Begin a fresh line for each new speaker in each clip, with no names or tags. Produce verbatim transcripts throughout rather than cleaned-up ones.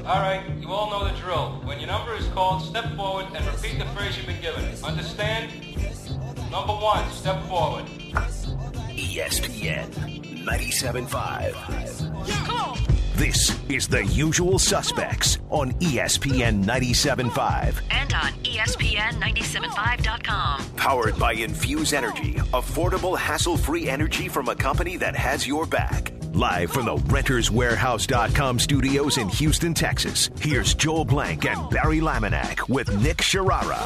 All right, you all know the drill. When your number is called, step forward and repeat the phrase you've been given. Understand? Number one, step forward.
E S P N ninety-seven point five. This is The Usual Suspects on E S P N ninety-seven point five.
And on E S P N ninety-seven point five dot com.
Powered by Infuse Energy, affordable, hassle-free energy from a company that has your back. Live from the Renters Warehouse dot com studios in Houston, Texas, here's Joel Blank and Barry Laminack with Nick Sharara.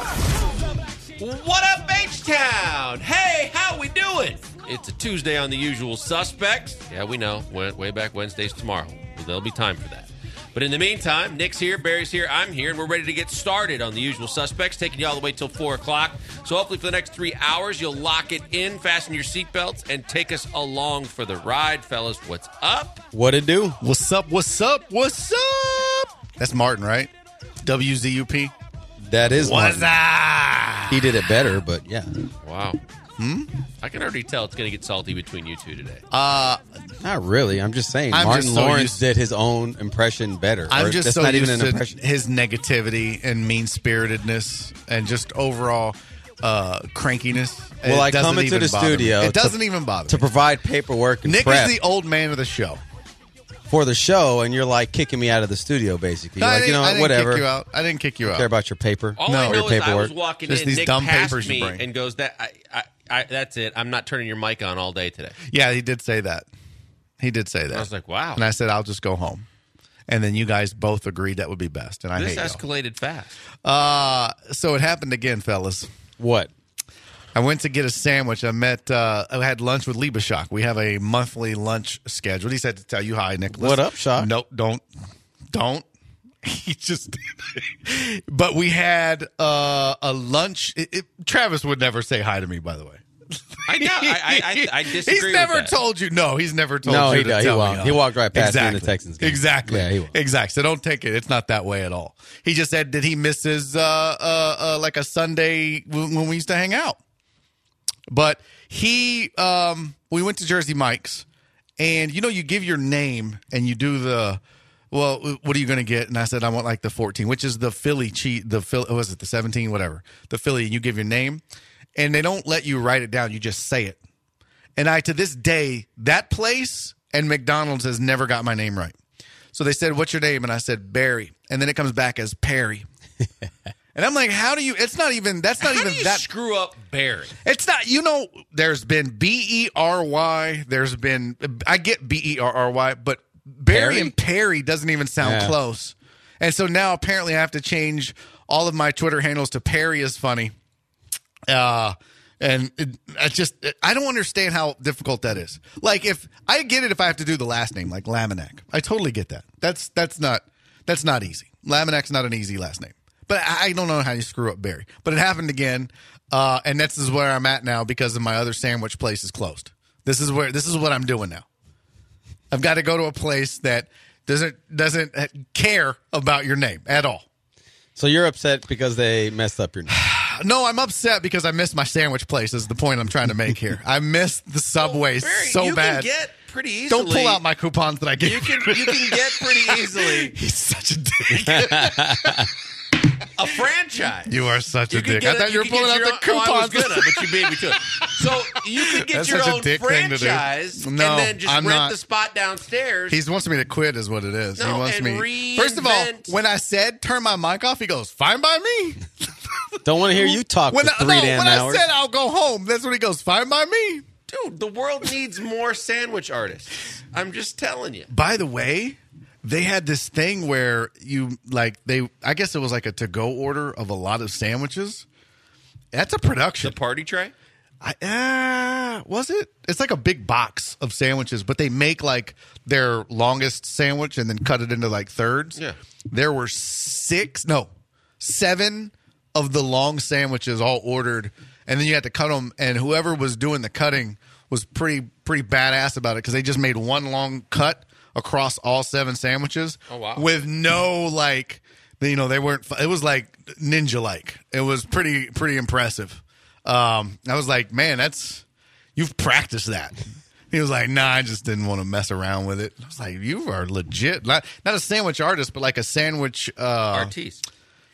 What up, H-Town? Hey, how we doing? It's a Tuesday on The Usual Suspects. Yeah, we know. Way back Wednesday's tomorrow. Well, there'll be time for that. But in the meantime, Nick's here, Barry's here, I'm here, and we're ready to get started on The Usual Suspects, taking you all the way till four o'clock. So hopefully for the next three hours, you'll lock it in, fasten your seatbelts, and take us along for the ride. Fellas, what's up?
What it do?
What's up, what's up, what's up? That's Martin, right? W Z U P?
That is
What's
Martin.
up?
He did it better, but yeah.
Wow. Hmm? I can already tell it's going to get salty between you two today.
Uh,
Not really. I'm just saying.
I'm
Martin
just so
Lawrence
used-
did his own impression better.
I'm
Or
just
that's
so
not
used
even an
to
impression.
his negativity and mean-spiritedness and just overall uh, crankiness.
Well,
It
I come
doesn't
into
even
the
bother me.
studio
It doesn't
to-
even bother
to
me.
provide paperwork and
Nick
prep
is the old man of the show.
for the show, and you're like kicking me out of the studio, basically.
No,
You're
I
like, you
didn't-
know
I
what,
didn't
whatever.
kick you out. I didn't kick you
I
out.
care about your paper.
All
No.
I
your
know is I
paperwork.
was walking
Just
in,
these
Nick
dumb
passed
papers you
me
bring.
and goes, "That I, I, I, that's it. I'm not turning your mic on all day today."
Yeah, he did say that. He did say that.
I was like, wow.
And I said, I'll just go home. And then you guys both agreed that would be best. And I
This
hate y'all.
escalated fast.
Uh, so it happened again, fellas.
What?
I went to get a sandwich. I met, uh, I had lunch with Liebeshock. We have a monthly lunch schedule. He said to tell you hi, Nicholas.
What up, Shock?
No, don't, don't. He just, but we had uh, a lunch. It, it, Travis would never say hi to me, by the way.
I know. I, I, I, I disagree.
He's
with
never
that.
told you. No, he's never told
No,
you
he
to
does. He
tell
won't.
me.
He walked right past me in
exactly.
the Texans game.
Exactly.
Yeah, he won't.
Exactly. So don't take it. It's not that way at all. He just said, did he miss his, uh, uh, uh, like a Sunday when when we used to hang out? But he, um, we went to Jersey Mike's, and you know, you give your name and you do the, well, what are you going to get? And I said, I want like the fourteen, which is the Philly cheese, the Philly, what was it, the seventeen, whatever, the Philly, and you give your name, and they don't let you write it down. You just say it. And I, to this day, that place and McDonald's has never got my name right. So they said, what's your name? And I said, Barry. And then it comes back as Perry. And I'm like, how do you, it's not even, that's not
How
even
do you
that.
screw up Barry?
It's not, you know, there's been B E R Y. There's been, I get B E R R Y, but Barry
Perry?
and Perry doesn't even sound
Yeah.
close. And so now apparently I have to change all of my Twitter handles to Perry is funny. Uh, and it, I just, I don't understand how difficult that is. Like if, I get it if I have to do the last name, like Laminack. I totally get that. That's, that's not, that's not easy. Laminack's not an easy last name. But I I don't know how you screw up Barry. But it happened again, uh, and this is where I'm at now because of my other sandwich place is closed. This is where this is what I'm doing now. I've got to go to a place that doesn't doesn't care about your name at all.
So you're upset because they messed up your name.
No, I'm upset because I missed my sandwich place. Is the point I'm trying to make here? I missed the Subway
Barry,
so
you
bad.
can get pretty easily.
Don't pull out my coupons that I gave
You can you can get pretty easily
He's such a dick.
a franchise.
You are such a
You could
dick.
get
I thought
a-
you were
could
pulling
get
out the
your own-
coupons.
Oh, I was gonna, but you beat me to it. So you could get
That's
your
such a
own
dick thing to do.
franchise
No,
and then just
I'm
rent
not.
the spot downstairs.
He wants me to quit, is what it is.
No,
he wants
and
me. First of all,
reinvent-
when I said turn my mic off, he goes, "Fine by me."
Don't want to hear you talk
When
for
I,
three
no,
damn
when
hours.
I said I'll go home, that's when he goes, "Fine by me."
Dude, the world needs more sandwich artists. I'm just telling you.
By the way, they had this thing where you like they. I guess it was like a to-go order of a lot of sandwiches. That's a
The
production.
party tray?
I, uh, was it? It's like a big box of sandwiches, but they make like their longest sandwich and then cut it into like thirds.
Yeah.
There were six, no, seven of the long sandwiches all ordered, and then you had to cut them. And whoever was doing the cutting was pretty pretty badass about it because they just made one long cut across all seven sandwiches.
Oh, wow.
With no like, you know, they weren't. It was like ninja like. It was pretty pretty impressive. Um, I was like, man, that's you've practiced that. He was like, nah, I just didn't want to mess around with it. I was like, you are legit. Not, not a sandwich artist, but like a sandwich. Uh,
Artiste.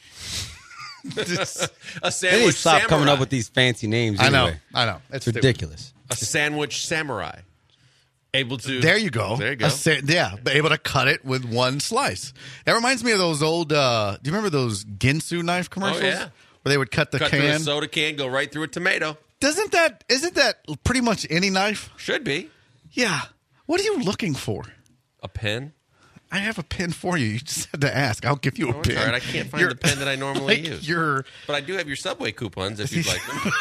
just-
A
They need
sandwich
to stop
samurai.
coming up with these fancy names.
I know.
Anyway.
I know. It's
It's ridiculous.
A sandwich samurai. Able to.
There you go.
There you go.
A sa- yeah, but able to cut it with one slice. That reminds me of those old. Uh, do you remember those Ginsu knife commercials?
Oh, yeah.
Where they would cut the
Cut through a
can.
soda can, go right through a tomato.
Doesn't that? Isn't that pretty much any knife?
Should be.
Yeah. What are you looking for?
A pen.
I have a pen for you. You just had to ask. I'll give you a
Oh, it's
pen.
all right. I can't find
You're-
the pen that I normally
like,
use.
You're
But I do have your Subway coupons if you'd like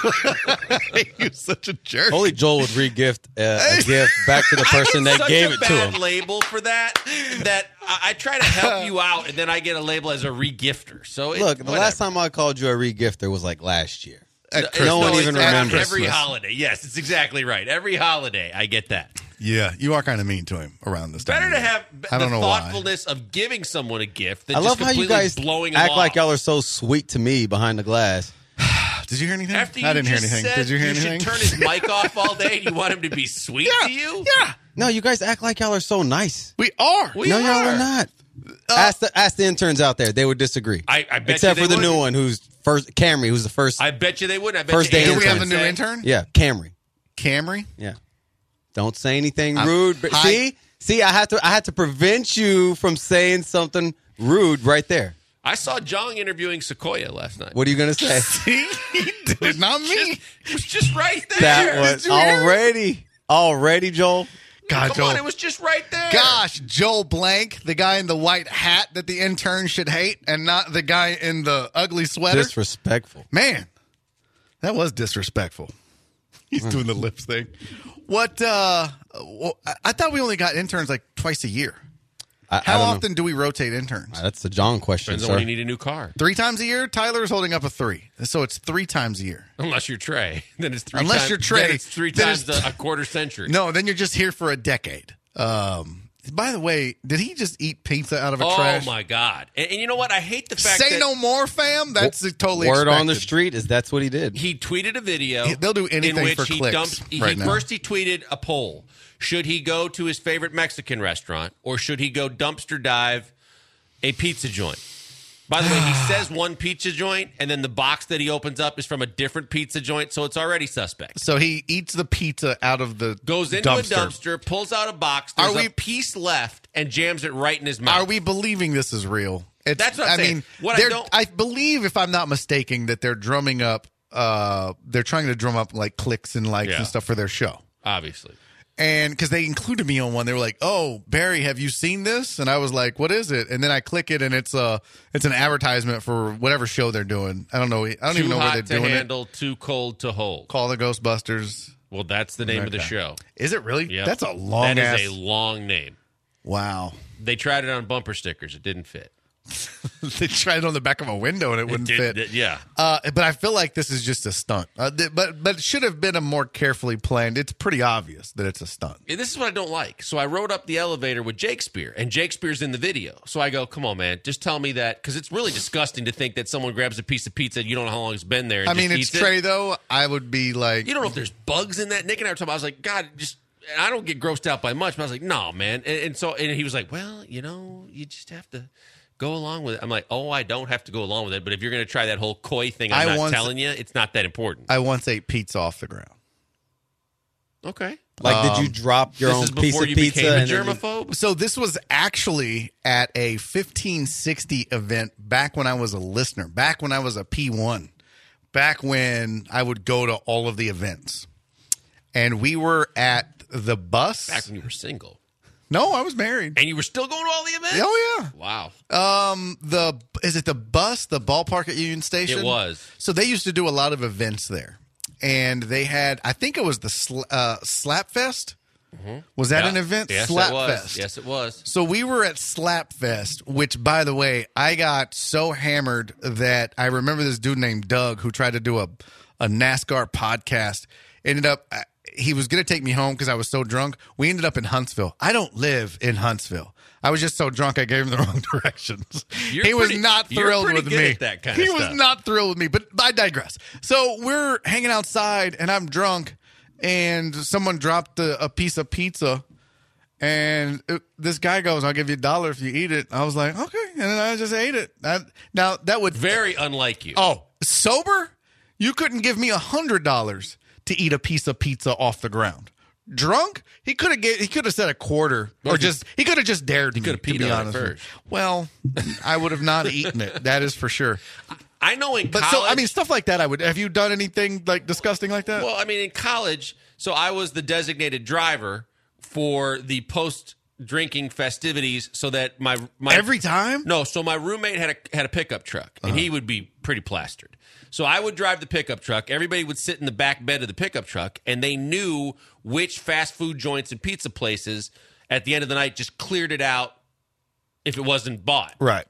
them.
you're such a jerk.
Only Joel would re-gift uh, a gift back to the person
I
that
get such
gave
a
it to
bad
him.
label for that. That I, I try to help you out, and then I get a label as a regifter. So it,
Look, the
whatever.
last time I called you a re-gifter was like last year.
At
No,
Christmas.
no one
it's
even
around
remembers.
Every
Christmas.
holiday. Yes, it's exactly right. Every holiday, I get that.
Yeah, you are kind of mean to him around this time.
Better
of
to
year.
have
I don't
the
know why.
thoughtfulness of giving someone a gift than
I love
just
how you
completely
guys
blowing them
act
off.
like y'all are so sweet to me behind the glass.
Did you hear anything?
After you
I didn't hear
just
anything.
said
Did you hear anything?
should turn his mic off all day, and you want him to be sweet
yeah,
to you?
yeah,
No, you guys act like y'all are so nice.
we are.
We
no, y'all
are.
are not. ask the ask the interns out there; they would disagree.
I- I bet
Except
you
for
they
the new
would.
one, who's first Camry, who's the first.
I bet you they wouldn't. I bet
First
you
day
Do
Andrew
we have a
would
new
say-
intern?
yeah, Camry.
Camry.
Yeah. Don't say anything
I'm-
rude. But
hi.
see, see, I had to, I had to prevent you from saying something rude right there.
I saw Jong interviewing Sequoia last night.
What are you gonna say?
See, he did it, not me.
It was just right there.
That was
Did you hear?
already, already, Joel.
God,
Come
Joel.
on, it was just right there.
Gosh, Joel Blank, the guy in the white hat that the intern should hate, and not the guy in the ugly sweater.
Disrespectful.
Man, that was disrespectful. He's doing the lips thing. What? uh well, I- I thought we only got interns like twice a year.
I, I
How
don't know.
often do we rotate interns?
That's the John question,
Depends on
sir.
when you need a new car.
Three times a year? Tyler's holding up a three. So it's three times a year.
Unless you're Trey, then it's three.
Unless
times,
you're Trey,
then it's three
then
times
it's-
a, a quarter century.
No, then you're just here for a decade. Um, by the way, did he just eat pizza out of a
Oh
trash?
my god! And, and you know what? I hate the fact
Say
that
no more, fam. That's totally
Word on the
expected.
street is that's what he did.
he tweeted a video.
They'll do anything
in which
for
he
clicks
dumped. He,
right
he
now.
first he tweeted a poll: should he go to his favorite Mexican restaurant or should he go dumpster dive a pizza joint? By the way, he says one pizza joint, and then the box that he opens up is from a different pizza joint, so it's already suspect.
So he eats the pizza out of the
Goes into
dumpster.
a dumpster, pulls out a box. There's
Are we-
a piece left, and jams it right in his mouth.
Are we believing this is real? It's,
That's what I'm
I
saying.
mean,
What I
they're-
don't-
I believe, if I'm not mistaken, that they're drumming up. Uh, they're trying to drum up like clicks and likes
Yeah.
and stuff for their show.
Obviously.
And because they included me on one, they were like, "Oh, Barry, have you seen this?" And I was like, "What is it?" And then I click it, and it's a it's an advertisement for whatever show they're doing. I don't know. I don't
Too
even know
hot
where they're
to
doing
handle, too cold to hold.
it. Call the Ghostbusters.
Well, that's the name of the
Okay.
show.
Is it really?
Yep.
That's a long
That
ass.
is a long name.
Wow.
They tried it on bumper stickers. It didn't fit.
They tried it on the back of a window and it wouldn't
It did-
fit.
yeah.
Uh, but I feel like this is just a stunt. Uh, th- but but it should have been a more carefully planned. It's pretty obvious that it's a stunt.
And this is what I don't like. So I rode up the elevator with Jake Spear, and Jake Spear's in the video. So I go, come on, man, just tell me that, because it's really disgusting to think that someone grabs a piece of pizza and you don't know how long it's been there. And
I mean,
just
it's
eats
Trey
it.
though. I would be like,
You don't know if there's bugs in that. Nick and I were talking about, I was like, God, just, and I don't get grossed out by much, but I was like, no, man. And, and so, and he was like, well, you know, you just have to go along with it. I'm like, oh, I don't have to go along with it. But if you're going to try that whole koi thing, I'm
I
not
once-
telling you, it's not that important.
I once ate pizza off the ground.
Okay.
Like, did
Um,
you drop your
This
own
is
piece
before
of
you
pizza?
became a
and then you-
germaphobe?
So this was actually at a fifteen sixty event back when I was a listener, back when I was a P one, back when I would go to all of the events. And we were at the bus.
Back when you were single.
No, I was married.
And you were still going to all the events?
Oh, yeah.
Wow.
Um, the is it the bus, the ballpark at Union Station?
It was.
So they used to do a lot of events there, and they had, I think it was the sl- uh, Slap Fest. Was that
Yeah.
an event?
Yes,
Slap
it was.
Fest.
Yes, it was.
So we were at Slap Fest, which, by the way, I got so hammered that I remember this dude named Doug who tried to do a a NASCAR podcast. Ended up. He was going to take me home because I was so drunk. We ended up in Huntsville. I don't live in Huntsville. I was just so drunk I gave him the wrong directions.
You're
he was
pretty-
not
you're
thrilled
pretty
with
good
me.
at that kind
he
of
was
stuff.
not thrilled with me, but I digress. So we're hanging outside and I'm drunk and someone dropped a, a piece of pizza, and it, this guy goes, "I'll give you a dollar if you eat it." I was like, "Okay," and then I just ate it. That, now that would
Very unlike you.
oh sober, you couldn't give me a hundred dollars to eat a piece of pizza off the ground. Drunk, he could have he could have said a quarter,
Well,
or just he could have just dared. He
could have
to
peed
be
on it
honest.
first.
Well, I would have not eaten it. That is for sure.
I know in
But
college.
so I mean, stuff like that. I would. Have you done anything like disgusting like that?
Well, I mean, in college, so I was the designated driver for the post drinking festivities, so that my my
Every time?
No, so my roommate had a had a pickup truck, and he would be pretty plastered. So I would drive the pickup truck. Everybody would sit in the back bed of the pickup truck, and they knew which fast food joints and pizza places at the end of the night just cleared it out if it wasn't bought.
Right.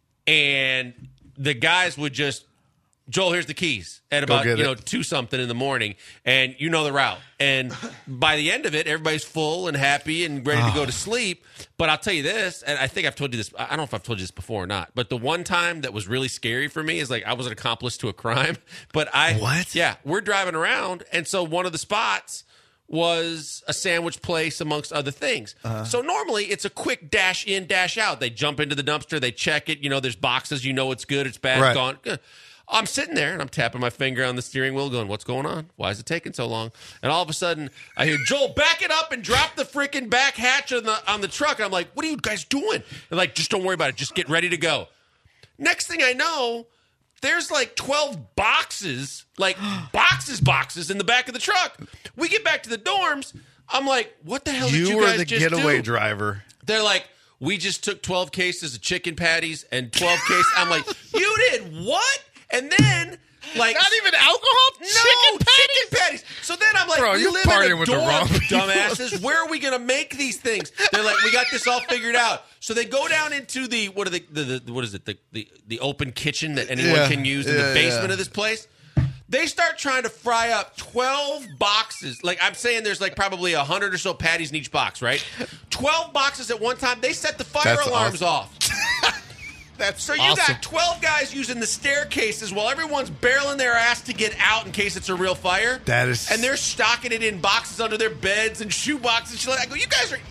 And the guys would just, Joel, here's the keys at
Go
about,
get
you
it.
know, two something in the morning, and you know the route. And by the end of it, everybody's full and happy and ready to go to sleep. But I'll tell you this, and I think I've told you this, I don't know if I've told you this before or not, but the one time that was really scary for me is like I was an accomplice to a crime. But I,
What?
Yeah, we're driving around, and so one of the spots was a sandwich place amongst other things.
Uh-huh.
So normally it's a quick dash in, dash out. They jump into the dumpster, they check it. You know, there's boxes. You know it's good, it's bad,
Right.
gone. Uh, I'm sitting there and I'm tapping my finger on the steering wheel going, what's going on? Why is it taking so long? And all of a sudden I hear, Joel, back it up and drop the freaking back hatch on the, on the truck. And I'm like, what are you guys doing? They're like, just don't worry about it. Just get ready to go. Next thing I know, there's like twelve boxes, like boxes, boxes in the back of the truck. We get back to the dorms. I'm like, what the hell did
You
you
were
guys
the
just
getaway
do?
driver.
They're like, we just took twelve cases of chicken patties and twelve cases. I'm like, you did what? And then, like,
Not even alcohol.
no,
Chicken patties?
chicken patties. So then I'm like,
Bro,
we
you're
live in
partying
a
with the
dorm,
wrong people.
dumbasses. Where are we going to make these things? They're like, we got this all figured out. So they go down into the what are the, the, the what is it the, the the open kitchen that anyone
Yeah,
can use in
yeah,
the basement
yeah.
of this place. They start trying to fry up twelve boxes. Like I'm saying, there's like probably a hundred or so patties in each box, right? Twelve boxes at one time. They set the fire
That's
alarms
awesome.
off.
That's
So you
awesome.
got twelve guys using the staircases while everyone's barreling their ass to get out in case it's a real fire.
That is-
And they're stocking it in boxes under their beds and shoe boxes and shit like that. I go, you guys are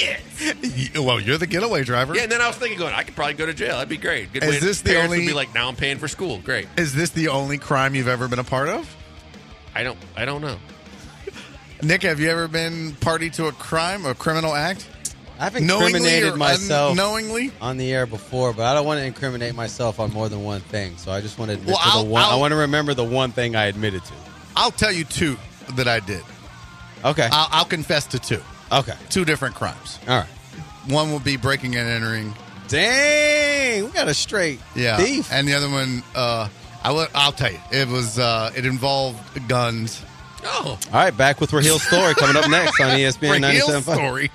idiots.
You- Well, you're the getaway driver.
Yeah, and then I was thinking, going, I could probably go to jail. That'd be great. Good
Is
way to-
this the
parents
only-
would be like, now I'm paying for school. Great.
Is this the only crime you've ever been a part of?
I don't. I don't know.
Nick, have you ever been party to a crime, a criminal act?
I've
Knowingly
incriminated
or
myself
unknowingly?
on the air before, but I don't want to incriminate myself on more than one thing. So I just want to admit
Well,
to
I'll-
the one. I
I'll-
want to remember the one thing I admitted to.
I'll tell you two that I did.
Okay.
I'll, I'll confess to two.
okay.
Two different crimes.
All right.
One will be breaking and entering.
Dang, we got a straight
Yeah.
thief.
And the other one, uh, I will, I'll tell you, it was uh, it involved guns.
Oh,
All right, back with Raheel Story coming up next on E S P N
Raheel
ninety-seven point five.
story.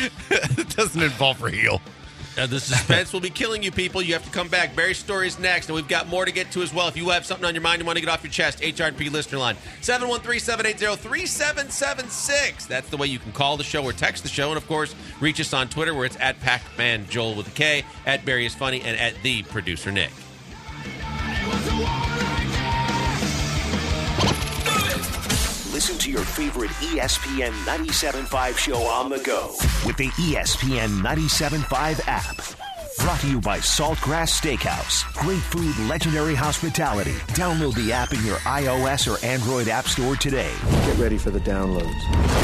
It doesn't involve Raheel.
uh, the suspense will be killing you, people. You have to come back. Barry's story is next, and we've got more to get to as well. If you have something on your mind you want to get off your chest, H R P listener line seven one three, seven eight zero, three seven seven six. That's the way you can call the show or text the show, and of course, reach us on Twitter where it's at Pac-Man Joel with a K, at Barry is Funny, and at the producer Nick.
Listen to your favorite E S P N ninety-seven point five show on the go with the E S P N ninety-seven point five app. Brought to you by Saltgrass Steakhouse. Great food, legendary hospitality. Download the app in your iOS or Android app store today.
Get ready for the downloads.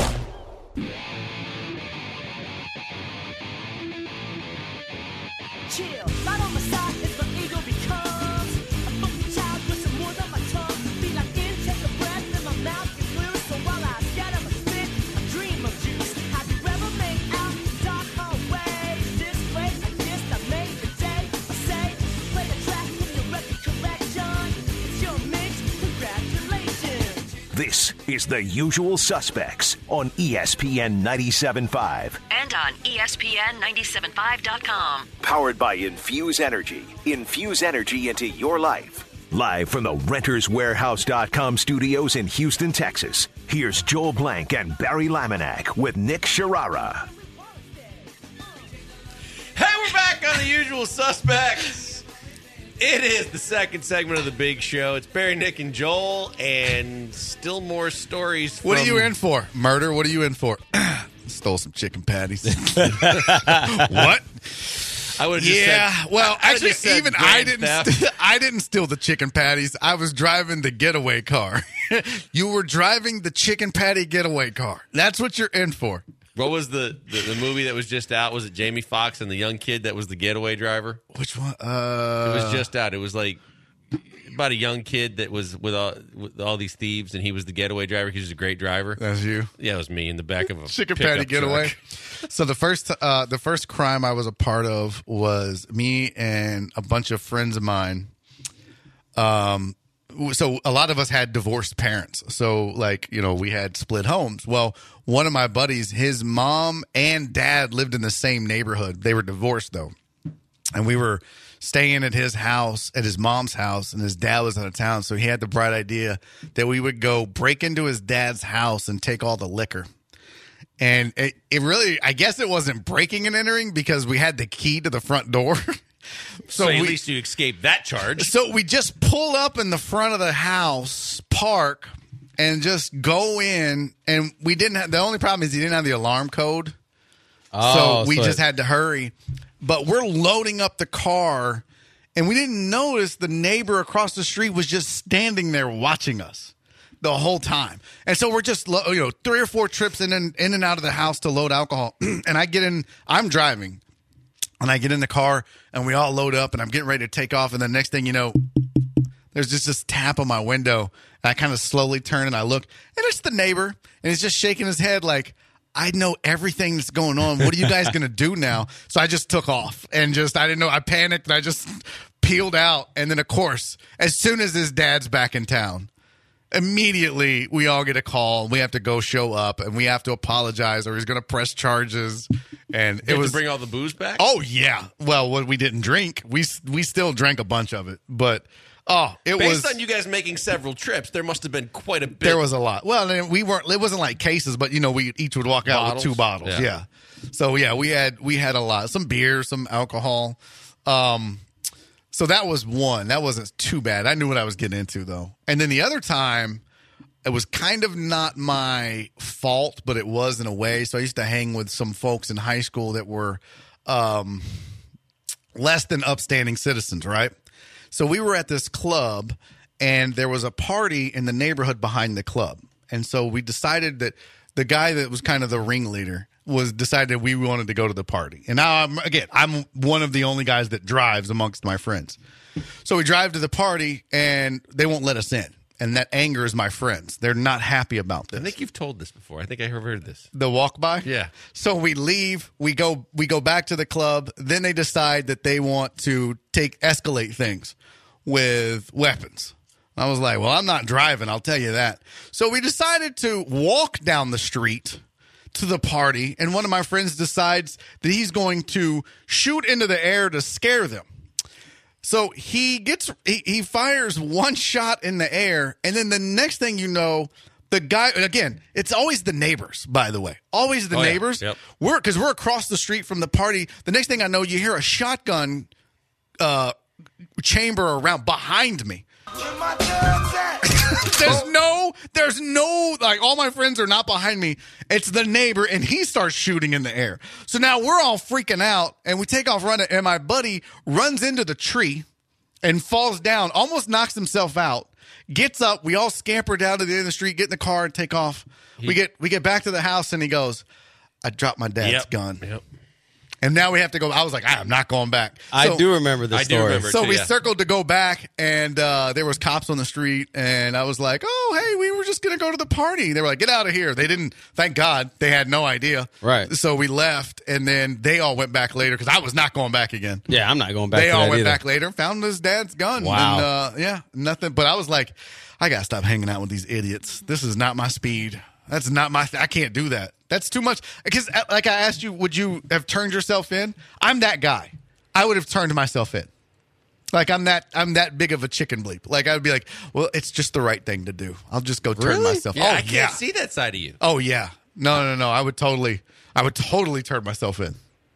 Chill, right on my side is my ego becomes a funky child with some wood on my tongue. Feel like in, take a breath, and my mouth gets loose. So while I scatter my spit, I dream of juice. Have you ever made out in dark hallways? This way, like this, I made the day. I say, play the track in your record collection. It's your mix, congratulations.
This is The Usual Suspects on E S P N ninety-seven point five.
And on E S P N ninety-seven five dot com.
Powered by Infuse Energy. Infuse energy into your life. Live from the Renters Warehouse dot com studios in Houston, Texas. Here's Joel Blank and Barry Laminack with Nick Sharara.
Hey, we're back on The Usual Suspects. It is the second segment of the big show. It's Barry, Nick, and Joel, and still more stories.
What
from-
are you in for? Murder? What are you in for? Stole some chicken patties. What?
I would have
Yeah,
just said,
well,
I would've
actually,
just said
even
grand
I didn't.
theft.
St- I didn't steal the chicken patties. I was driving the getaway car. You were driving the chicken patty getaway car. That's what you're in for.
What was the, the, the movie that was just out? Was it Jamie Foxx and the young kid that was the getaway driver?
Which one?
It
Uh,
was just out. It was like about a young kid that was with all, with all these thieves, and he was the getaway driver. He was a great driver.
that's you.
Yeah, it was me in the back of a
Chicken
pickup
patty getaway.
truck.
So the first, uh, the first crime I was a part of was me and a bunch of friends of mine. Um, so a lot of us had divorced parents. So like, you know, we had split homes. Well, one of my buddies, his mom and dad lived in the same neighborhood. They were divorced though. And we were staying at his house, at his mom's house, and his dad was out of town. So he had the bright idea that we would go break into his dad's house and take all the liquor. And it, it really, I guess it wasn't breaking and entering because we had the key to the front door.
So,
So
at
we-
least you escaped that charge.
So we just pull up in the front of the house, park, and just go in. And we didn't have, the only problem is he didn't have the alarm code.
Oh,
so we
so
just
it-
had to hurry. But we're loading up the car, and we didn't notice the neighbor across the street was just standing there watching us the whole time. And so we're just, lo- you know, three or four trips in and, in and out of the house to load alcohol. And I get in, I'm driving, and I get in the car, and we all load up, and I'm getting ready to take off. And the next thing you know, there's just this tap on my window. And I kind of slowly turn, and I look, and it's the neighbor, and he's just shaking his head like, I know everything that's going on. What are you guys going to do now? So I just took off and just, I didn't know. I panicked and I just peeled out. And then, of course, as soon as his dad's back in town, immediately we all get a call. We have to go show up and we have to apologize or he's going to press charges. And
You
it
had
was,
to bring all the booze back?
oh, yeah. Well, what we didn't drink, we, we still drank a bunch of it. But, oh, it
Based
was.
on you guys making several trips, there must have been quite a bit.
There was a lot. Well, and we weren't. It wasn't like cases, but you know, we each would walk out
Bottles?
with two bottles.
Yeah.
Yeah. So yeah, we had we had a lot. Some beer, some alcohol. Um, so that was one. That wasn't too bad. I knew what I was getting into though. And then the other time, it was kind of not my fault, but it was in a way. So I used to hang with some folks in high school that were um, less than upstanding citizens, right? So we were at this club, and there was a party in the neighborhood behind the club. And so we decided that the guy that was kind of the ringleader was decided we wanted to go to the party. And now, I'm, again, I'm one of the only guys that drives amongst my friends. So we drive to the party, and they won't let us in. And that angers my friends. They're not happy about this.
I think you've told this before. I think I have heard this.
The walk by?
Yeah.
So we leave, we go we go back to the club, then they decide that they want to take escalate things with weapons. I was like, well, I'm not driving, I'll tell you that. So we decided to walk down the street to the party, and one of my friends decides that he's going to shoot into the air to scare them. So he gets he, he fires one shot in the air, and then the next thing you know, the guy, and again, it's always the neighbors, by the way. Always the
Oh, yeah.
neighbors.
Yep.
We're because we're across the street from the party. The next thing I know, you hear a shotgun uh, chamber around behind me. There's no, there's no, like, all my friends are not behind me. It's the neighbor, and he starts shooting in the air. So now we're all freaking out, and we take off running, and my buddy runs into the tree and falls down, almost knocks himself out, gets up. We all scamper down to the end of the street, get in the car, and take off. we get we get back to the house, and he goes, I dropped my dad's
Yep.
gun.
Yep.
And now we have to go. I was like, I am not going back.
I
So-
do remember this
I do
story.
remember.
so
too,
we
yeah.
circled to go back, and uh, there was cops on the street, and I was like, "Oh, hey, we were just gonna go to the party." They were like, "Get out of here!" They didn't. Thank God, they had no idea.
Right.
So we left, and then they all went back later because I was not going back again.
Yeah, I'm not going back
They
to
all
that
went
either.
back later, found his dad's gun.
Wow.
And, uh, yeah, nothing. But I was like, I gotta stop hanging out with these idiots. This is not my speed. That's not my. I can't do that. That's too much. Because, like I asked you, would you have turned yourself in? I'm that guy. I would have turned myself in. Like I'm that. I'm that big of a chicken bleep. Like I would be like, well, it's just the right thing to do. I'll just go turn
Really?
myself.
Yeah,
oh
I can't
yeah.
see that side of you.
Oh yeah. No, no, no. I would totally. I would totally turn myself in.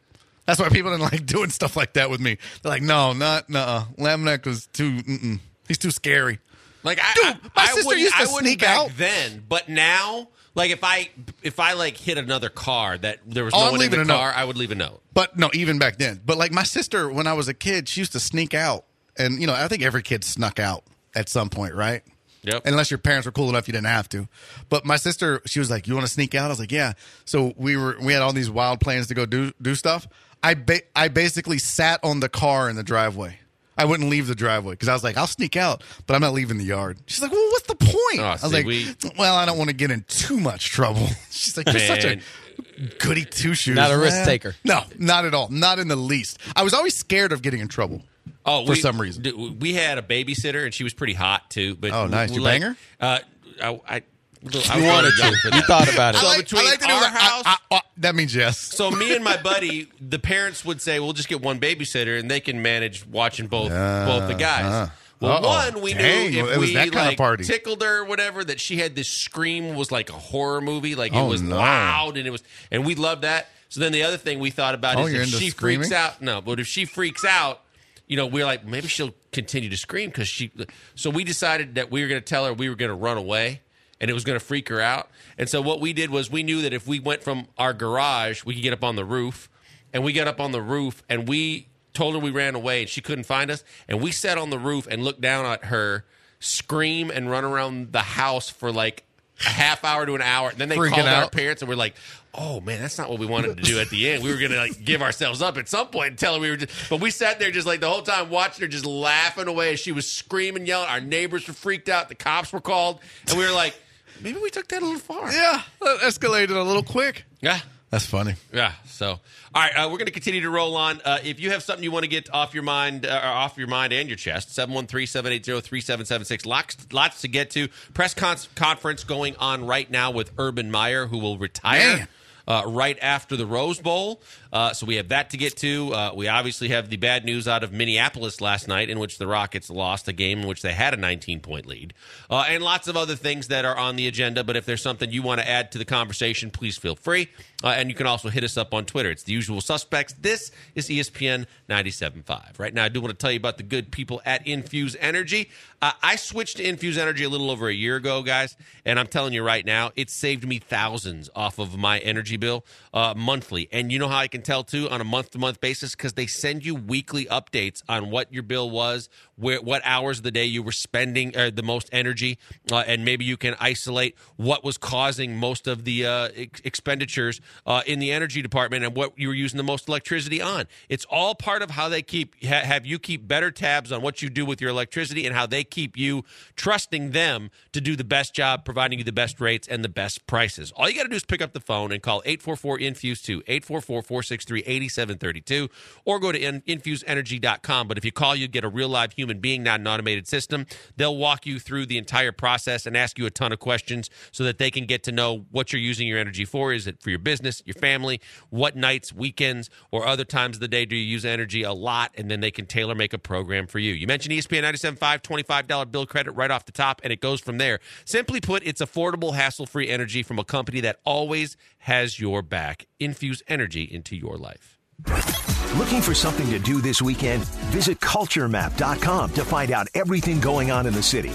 That's why people didn't like doing stuff like that with me. They're like, no, not, no. Lamb neck was too, mm-mm. He's too scary.
Like I,
Dude,
I,
my
I
sister
wouldn't,
used to
I wouldn't
sneak
back
out.
then, but now, like if I if I like hit another car that there was
Oh,
no
I'm
one in
leaving
the
a note.
car, I would leave a note.
But no, even back then. But like my sister, when I was a kid, she used to sneak out. And, you know, I think every kid snuck out at some point, right?
Yep.
Unless your parents were cool enough, you didn't have to. But my sister, she was like, "You want to sneak out?" I was like, "Yeah." So we were, we had all these wild plans to go do do stuff. I ba- I basically sat on the car in the driveway. I wouldn't leave the driveway because I was like, "I'll sneak out, but I'm not leaving the yard." She's like, "Well, what's the point?"
Oh,
I was
see,
like,
we-
"Well, I don't want to get in too much trouble." She's like, "You're such a
Man.
goody two shoes."
Not a risk taker.
No, not at all. Not in the least. I was always scared of getting in trouble.
Oh,
for
we,
some reason.
d- we had a babysitter, and she was pretty hot too. But
Oh, nice.
we-
You
like,
bang her?
Uh, I, I, I was
You wanted
young
to.
for
You
that.
thought about it.
So
I like,
between
I like to do
our
that.
house,
I- I- I- that means yes.
so me and my buddy, the parents would say, "We'll just get one babysitter, and they can manage watching both both the guys."
uh.
Well,
Uh-oh.
one we
Dang,
knew if
it was
we
that kinda
like
party.
tickled her or whatever, that she had this scream was like a horror movie, like it
Oh,
was
no.
loud and it was, and we loved that. So then the other thing we thought about
Oh,
is
you're
if
into
she
screaming?
freaks out, no, but if she freaks out, you know, we're like, maybe she'll continue to scream because she. So we decided that we were going to tell her we were going to run away, and it was going to freak her out. And so what we did was we knew that if we went from our garage, we could get up on the roof, and we got up on the roof, and we told her we ran away, and she couldn't find us, and we sat on the roof and looked down at her, scream and run around the house for like a half hour to an hour. And then they
Freaking
called our
out.
parents, and we're like, "Oh man, that's not what we wanted to do at the end. We were gonna like give ourselves up at some point and tell her we were just." But we sat there just like the whole time watching her, just laughing away as she was screaming, yelling. Our neighbors were freaked out. The cops were called, and we were like, "Maybe we took that a little far."
Yeah, that escalated a little quick.
Yeah.
That's funny.
Yeah. So, all right, uh, we're going to continue to roll on. Uh, if you have something you want to get off your mind, uh, or off your mind and your chest, seven one three, seven eight zero, three seven seven six. Lots, lots to get to. Press con- conference going on right now with Urban Meyer, who will retire.
Man.
Uh, right after the Rose Bowl. Uh, so we have that to get to. Uh, we obviously have the bad news out of Minneapolis last night, in which the Rockets lost a game in which they had a nineteen-point lead. Uh, and lots of other things that are on the agenda. But if there's something you want to add to the conversation, please feel free. Uh, and you can also hit us up on Twitter. It's the usual suspects. This is E S P N ninety-seven point five. Right now, I do want to tell you about the good people at Infuse Energy. Uh, I switched to Infuse Energy a little over a year ago, guys. And I'm telling you right now, it saved me thousands off of my energy bill uh, monthly. And you know how I can tell, too, on a month-to-month basis? Because they send you weekly updates on what your bill was, where, what hours of the day you were spending uh, the most energy, uh, and maybe you can isolate what was causing most of the uh, ex- expenditures uh, in the energy department and what you were using the most electricity on. It's all part of how they keep ha- have you keep better tabs on what you do with your electricity and how they keep you trusting them to do the best job, providing you the best rates and the best prices. All you got to do is pick up the phone and call eight four four, infuse two, eight four four, four six three, eight seven three two, or go to in, infuse energy dot com. But if you call, you get a real live human being, not an automated system. They'll walk you through the entire process and ask you a ton of questions so that they can get to know what you're using your energy for. Is it for your business, your family? What nights, weekends, or other times of the day do you use energy a lot? And then they can tailor make a program for you. You mentioned E S P N ninety-seven point five, twenty-five dollars bill credit right off the top, and it goes from there. Simply put, it's affordable, hassle-free energy from a company that always has your back. Infuse energy into your life.
Looking for something to do this weekend? Visit culture map dot com to find out everything going on in the city.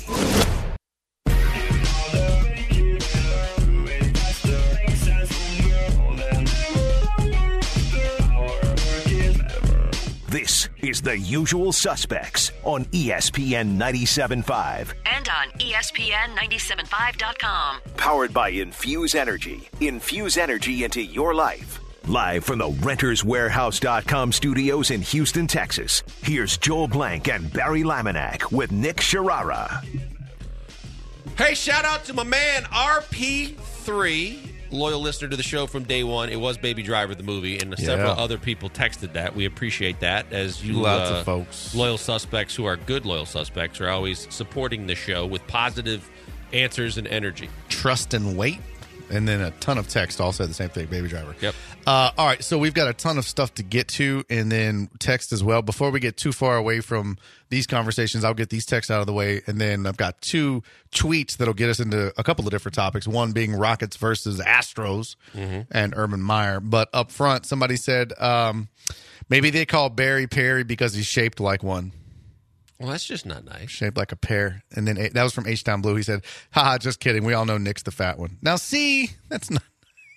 This is The Usual Suspects on E S P N ninety-seven point five.
And on E S P N ninety-seven point five dot com.
Powered by Infuse Energy. Infuse energy into your life. Live from the renters warehouse dot com studios in Houston, Texas, here's Joel Blank and Barry Laminack with Nick Sharara.
Hey, shout out to my man R P three, loyal listener to the show from day one. It was Baby Driver, the movie, and several
Yeah.
other people texted that. We appreciate that, as you
Lots
uh,
of folks.
loyal suspects who are good loyal suspects are always supporting the show with positive answers and energy.
Trust and wait. And then a ton of text all said the same thing, Baby Driver.
Yep.
Uh, all right, so we've got a ton of stuff to get to, and then text as well. Before we get too far away from these conversations, I'll get these texts out of the way, and then I've got two tweets that'll get us into a couple of different topics, one being Rockets versus Astros mm-hmm. and Urban Meyer. But up front, somebody said um, maybe they call Barry Perry because he's shaped like one.
Well, that's just not nice.
Shaped like a pear. And then that was from H-Town Blue. He said, haha, just kidding. We all know Nick's the fat one. Now, see, that's not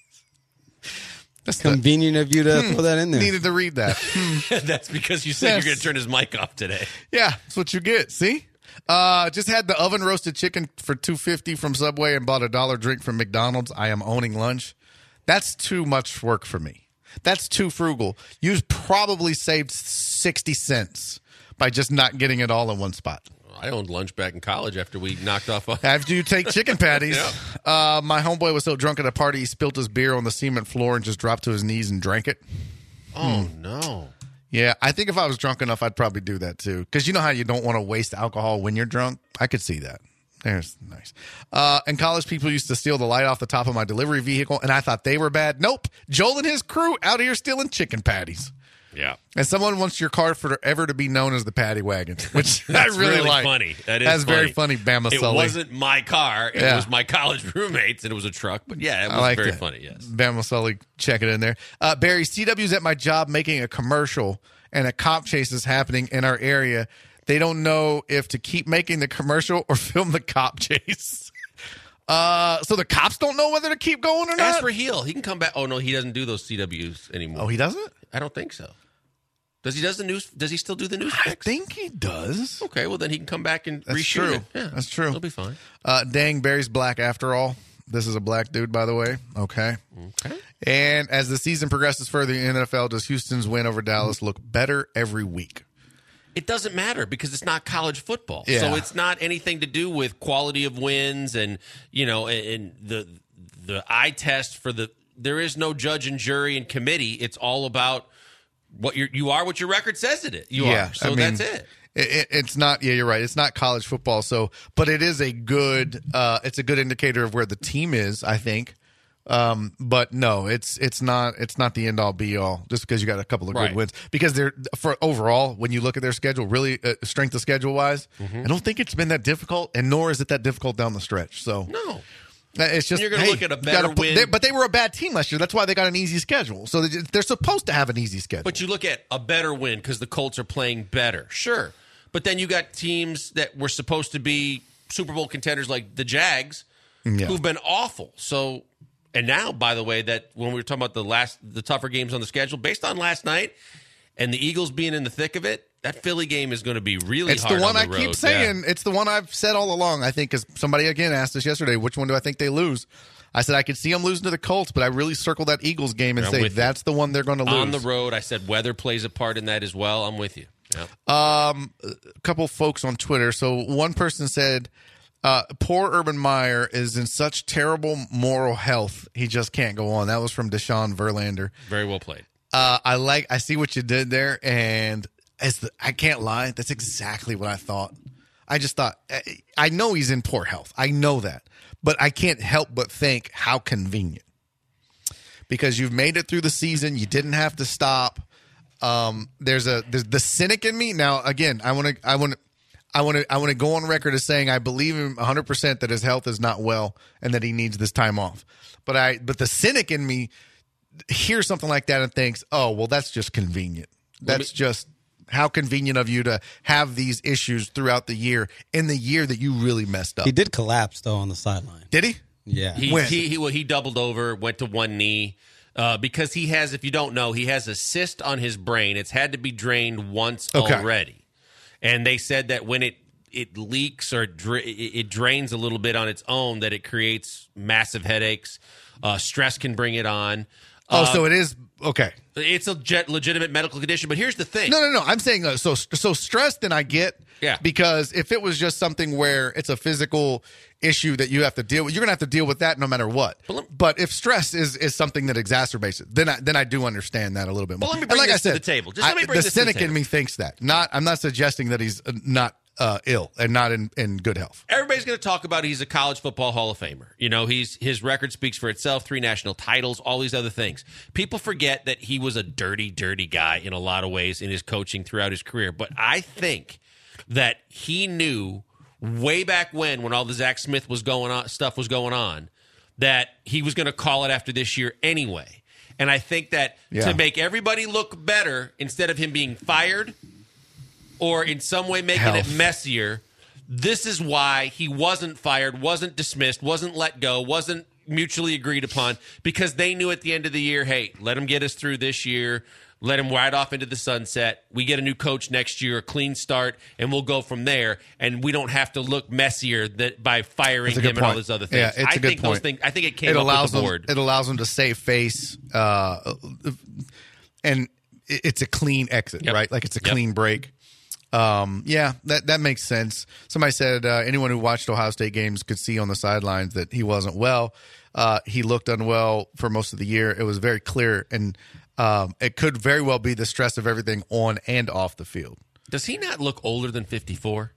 nice. That's
convenient
the,
of you to
hmm,
throw that in there.
Needed to read that.
That's because you said
Yes.
you're going to turn his mic off today.
Yeah, that's what you get. See? Uh, just had the oven roasted chicken for two fifty from Subway and bought a dollar drink from McDonald's. I am owning lunch. That's too much work for me. That's too frugal. You probably saved sixty cents by just not getting it all in one spot.
I owned lunch back in college after we knocked off. A-
After you take chicken patties.
Yeah.
uh, my homeboy was so drunk at a party, he spilled his beer on the cement floor and just dropped to his knees and drank it.
oh, no.
Yeah, I think if I was drunk enough, I'd probably do that too. Because you know how you don't want to waste alcohol when you're drunk? I could see that. There's nice. Uh, and college people used to steal the light off the top of my delivery vehicle, and I thought they were bad. Nope. Joel and his crew out here stealing chicken patties.
Yeah.
And someone wants your car forever to be known as the Patty Wagon, which I
That's
really,
really
like.
funny. That is
That's
funny.
very funny, Bama
It
Sully.
wasn't my car. It
Yeah.
was my college roommates, and it was a truck. But yeah, it was
I like
very
that.
funny, yes.
Bama Sully, check it in there. Uh, Barry, C W's at my job making a commercial, and a cop chase is happening in our area. They don't know if to keep making the commercial or film the cop chase. Uh, so the cops don't know whether to keep going or not?
Ask for Heel. He can come back. Oh, no, he doesn't do those C Ws anymore.
Oh, he doesn't?
I don't think so. Does he does the news? Does he still do the news
I
fix?
think he does.
Okay, well, then he can come back and
That's
reshoot
true.
it. Yeah,
That's true.
He'll be fine.
Uh, dang, Barry's black after all. This is a black dude, by the way. Okay.
Okay.
And as the season progresses further in the N F L, does Houston's win over Dallas look better every week?
It doesn't matter because it's not college football.
Yeah.
So it's not anything to do with quality of wins and, you know, and the the eye test for the there is no judge and jury and committee. It's all about what you you are what your record says it is. You
Yeah,
are. So
I mean,
that's it.
It, it. It's not. Yeah, you're right. It's not college football. So, but it is a good. Uh, it's a good indicator of where the team is, I think. Um, but no, it's it's not. It's not the end all be all. Just because you got a couple of
Right.
good wins, because they're for overall when you look at their schedule, really uh, strength of schedule wise,
Mm-hmm.
I don't think it's been that difficult, and nor is it that difficult down the stretch. So
No.
it's just
You're gonna
hey,
look at a
you
better
gotta put-
win.
they- but they were a bad team last year. That's why they got an easy schedule. So they, they're supposed to have an easy schedule.
But you look at a better win because the Colts are playing better. Sure. But then you got teams that were supposed to be Super Bowl contenders like the Jags
Yeah.
who've been awful. So, and now, by the way, that when we were talking about the last, the tougher games on the schedule, based on last night and the Eagles being in the thick of it, that Philly game is going to be really
It's
hard
the one
on
I
the
keep
road.
saying. It's the one I've said all along. I think because somebody again asked us yesterday, which one do I think they lose? I said I could see them losing to the Colts, but I really circled that Eagles game and
I'm
say
with you.
that's the one they're going to lose.
On the road, I said weather plays a part in that as well. I'm with you. Yeah.
Um, a couple folks on Twitter. So one person said, uh, "Poor Urban Meyer is in such terrible moral health, he just can't go on." That was from Deshaun Verlander.
Very well played.
Uh, I like. I see what you did there, and as the, I can't lie, that's exactly what I thought. I just thought I, I know he's in poor health. I know that, but I can't help but think how convenient because you've made it through the season. You didn't have to stop. Um, there's a there's the cynic in me. Now, again, I want to I want to I want to I want to go on record as saying I believe him one hundred percent that his health is not well and that he needs this time off. But I but the cynic in me hears something like that and thinks, "Oh, well, that's just convenient. That's
me-
just how convenient of you to have these issues throughout the year in the year that you really messed up."
He did collapse though on the sideline.
Did he?
Yeah.
He,
When?
he, he, well, he doubled over, went to one knee uh, because he has, if you don't know, he has a cyst on his brain. It's had to be drained once
Okay.
already. And they said that when it, it leaks or dra- it it drains a little bit on its own, that it creates massive headaches. Uh, stress can bring it on.
Oh,
Uh,
so it is okay.
It's a jet, legitimate medical condition. But here's the thing.
No, no, no. I'm saying uh, so. So stress, then I get.
Yeah.
Because if it was just something where it's a physical issue that you have to deal with, you're gonna have to deal with that no matter what.
But let-
But if stress is is something that exacerbates it, then I then I do understand that a little bit more.
Well, let me
And
bring
like
this
I said,
to the table. Just let me
I-
bring
the
this to the
cynic in
table.
me thinks that. Not. I'm not suggesting that he's uh, not uh, ill and not in, in good health.
Everybody's going to talk about he's a college football Hall of Famer. You know, he's his record speaks for itself, three national titles, all these other things. People forget that he was a dirty, dirty guy in a lot of ways in his coaching throughout his career. But I think that he knew way back when, when all the Zach Smith was going on, stuff was going on, that he was going to call it after this year anyway. And I think that
Yeah.
to make everybody look better, instead of him being fired or in some way making
Health.
it messier, this is why he wasn't fired, wasn't dismissed, wasn't let go, wasn't mutually agreed upon, because they knew at the end of the year, hey, let him get us through this year. Let him ride off into the sunset. We get a new coach next year, a clean start, and we'll go from there. And we don't have to look messier that by firing
That's a
him
good
and all
point.
those other things.
Yeah, it's
I
a good
think those
point.
things. I think it came
It
up
allows
with the
them.
board.
It allows them to save face, uh, and it- it's a clean exit,
Yep.
right? Like it's a
Yep.
clean break. Um, yeah, that that makes sense. Somebody said uh, anyone who watched Ohio State games could see on the sidelines that he wasn't well. Uh, he looked unwell for most of the year. It was very clear, and um, it could very well be the stress of everything on and off the field.
Does he not look older than fifty-four?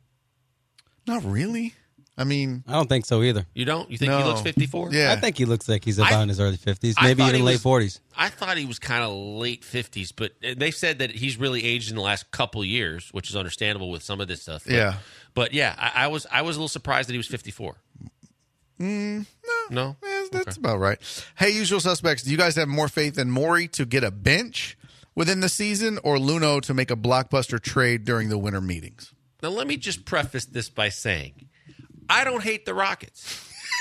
Not really. I mean,
I don't think so either.
You don't? You think
No.
he looks fifty-four?
Yeah.
I think he looks like he's about
I-
in his early fifties,
I
maybe
thought
even
he
late
was-
forties.
I thought he was kind of late fifties, but they said that he's really aged in the last couple years, which is understandable with some of this stuff. But,
Yeah.
But yeah, I, I was I was a little surprised that he was fifty-four.
Mm,
No?
Eh, that's about right. Hey, usual suspects, do you guys have more faith in Maury to get a bench within the season or Luno to make a blockbuster trade during the winter meetings?
Now, let me just preface this by saying I don't hate the Rockets.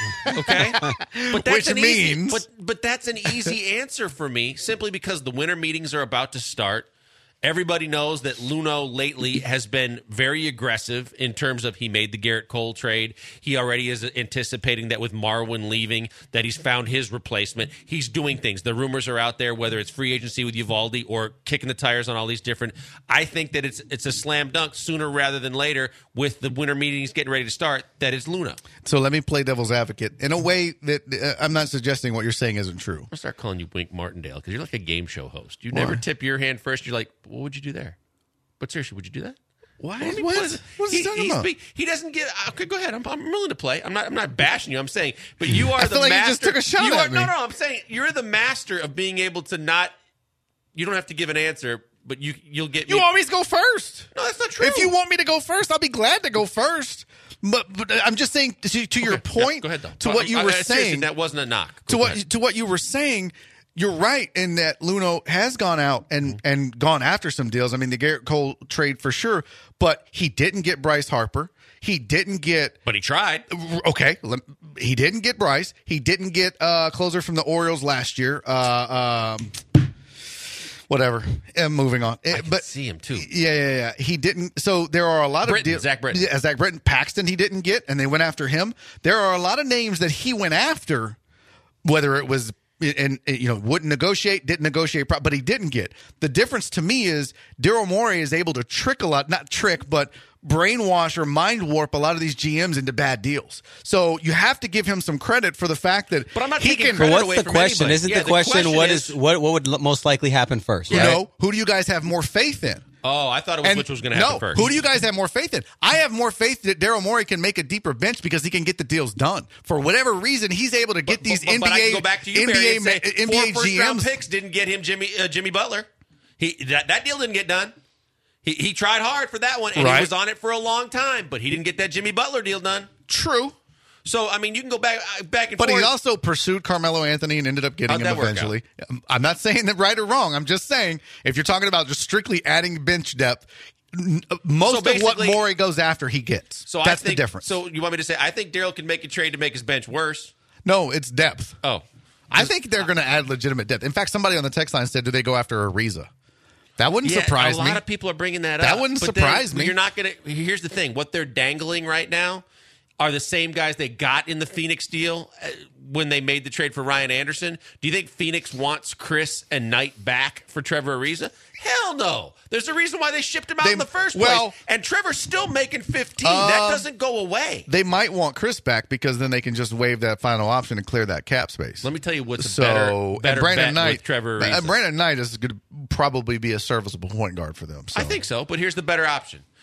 Okay? But
Which
an easy-
means-
but, but that's an easy answer for me simply because the winter meetings are about to start. Everybody knows that Luno lately has been very aggressive in terms of he made the Garrett Cole trade. He already is anticipating that with Marwin leaving, that he's found his replacement. He's doing things. The rumors are out there, whether it's free agency with Uvalde or kicking the tires on all these different. I think that it's it's a slam dunk sooner rather than later with the winter meetings getting ready to start that it's Luno.
So let me play devil's advocate in a way that uh, I'm not suggesting what you're saying isn't true.
I'll start calling you Wink Martindale because you're like a game show host. You never tip your hand first. You're like, what would you do there? But seriously, would you do that?
What?
Let me
What?
play this.
What is he talking
he,
about?
speak- he doesn't get. Okay, go ahead. I'm, I'm willing to play. I'm not. I'm not bashing you. I'm saying, but you are
I
the
feel like you
master.
just took a shot
you
at
are,
me.
No, no. I'm saying you're the master of being able to not. You don't have to give an answer, but you you'll get.
You
me.
always go first.
No, that's not true.
If you want me to go first, I'll be glad to go first. But, but I'm just saying to, to your
Okay, yeah,
point,
go ahead, though.
to
Uh,
what you
uh,
were
seriously,
saying,
that wasn't a knock.
to
Go
what
ahead.
to what you were saying, you're right in that Luno has gone out and and gone after some deals. I mean, the Garrett Cole trade for sure, but he didn't get Bryce Harper. He didn't get
But he tried.
okay. lem- He didn't get Bryce. He didn't get uh, closer from the Orioles last year. Uh, um, whatever. And moving on. Eh,
I can
but
see him too.
yeah, yeah, yeah. He didn't. So there are a lot of
Britton,
deals.
Zach Britton.
Yeah, Zach Britton. Paxton he didn't get, and they went after him. There are a lot of names that he went after, whether it was and, and, you know wouldn't negotiate, didn't negotiate, pro- but he didn't get. The difference to me is Daryl Morey is able to trick a lot, not trick, but brainwash or mind warp a lot of these G Ms into bad deals. So you have to give him some credit for the fact that
But I'm not
he
taking
can.
But
credit
what's
away
the
from
question?
anybody.
Isn't
Yeah,
the
the
question,
question
what
is-
is, what what would l- most likely happen first?
You
right?
know, who do you guys have more faith in?
Oh, I thought it was
And
which was going to happen
no,
first.
who do you guys have more faith in? I have more faith that Daryl Morey can make a deeper bench because he can get the deals done. For whatever reason, he's able to get
But-
these
but, but
N B A
I can go back to you,
N B A
Barry, and say
ma- N B A
four first round
G Ms.
picks didn't get him Jimmy uh, Jimmy Butler. He that, that deal didn't get done. He he tried hard for that one, and
Right.
he was on it for a long time, but he didn't get that Jimmy Butler deal done.
True,
So I mean, you can go back uh, back and
but
forth.
he also pursued Carmelo Anthony and ended up getting
How'd
him
that work
eventually. I'm not saying that right or wrong. I'm just saying if you're talking about just strictly adding bench depth, n- most of what
basically-
Morey goes after, he gets.
so
That's
I think,
the difference.
So you want me to say I think Daryl can make a trade to make his bench worse?
no, it's depth.
Oh,
I think they're going to add legitimate depth. In fact, somebody on the text line said, "Do they go after Ariza?" That wouldn't
yeah,
surprise
a lot
me.
of people are bringing that,
That
up.
wouldn't
but
surprise
then
me.
You're not going to. Here's the thing: what they're dangling right now are the same guys they got in the Phoenix deal uh, when they made the trade for Ryan Anderson. Do you think Phoenix wants Chris and Knight back for Trevor Ariza? Hell no. There's a reason why they shipped him out
They-
in the first
well-
place. And Trevor's still making fifteen. that
Uh,
doesn't go away.
They might want Chris back because then they can just waive that final option and clear that cap space.
Let me tell you what's a
so
better,
and
better
Brandon
bet
Knight,
with Trevor
uh,
Ariza.
Brandon Knight is going to probably be a serviceable point guard for them. So.
I think so, but here's the better option.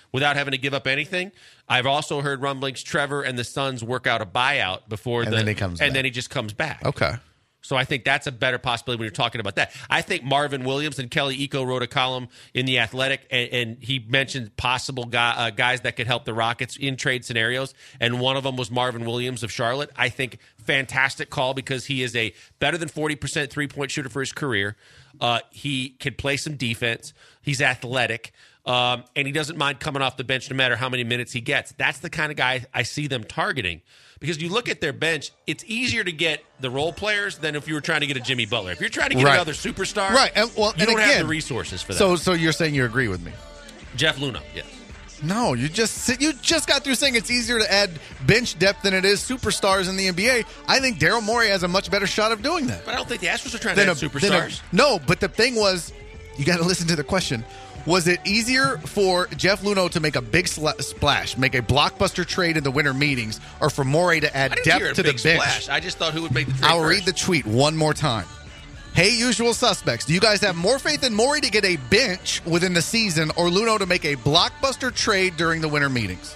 without having to give up anything. I've also heard rumblings Trevor and the Suns work out a buyout before
And
the,
then he comes
and
back.
then he just comes back.
Okay.
So I think that's a better possibility when you're talking about that. I think Marvin Williams and Kelly Eco wrote a column in The Athletic, and, and he mentioned possible guy, uh, guys that could help the Rockets in trade scenarios, and one of them was Marvin Williams of Charlotte. I think fantastic call because he is a better than forty percent three-point shooter for his career. Uh, he can play some defense. He's athletic. Um, and he doesn't mind coming off the bench no matter how many minutes he gets. That's the kind of guy I see them targeting. Because you look at their bench, it's easier to get the role players than if you were trying to get a Jimmy Butler. If you're trying to get
Right.
another superstar,
Right. And, well,
you
and
don't
again,
have the resources for that.
So, so you're saying you agree with me?
Jeff Luna, yes.
No, you just you just got through saying it's easier to add bench depth than it is superstars in the N B A. I think Daryl Morey has a much better shot of doing that.
But I don't think the Astros are trying
Than
to
a-
add
than
superstars.
a- no, but the thing was, you got to listen to the question. Was it easier for Jeff Luno to make a big sla- splash, make a blockbuster trade in the winter meetings, or for Morey to add
I didn't
depth
hear a
to the
big
bench?
splash. I just thought who would make the trade
I'll
first.
read the tweet one more time. Hey, usual suspects, do you guys have more faith in Morey to get a bench within the season or Luno to make a blockbuster trade during the winter meetings?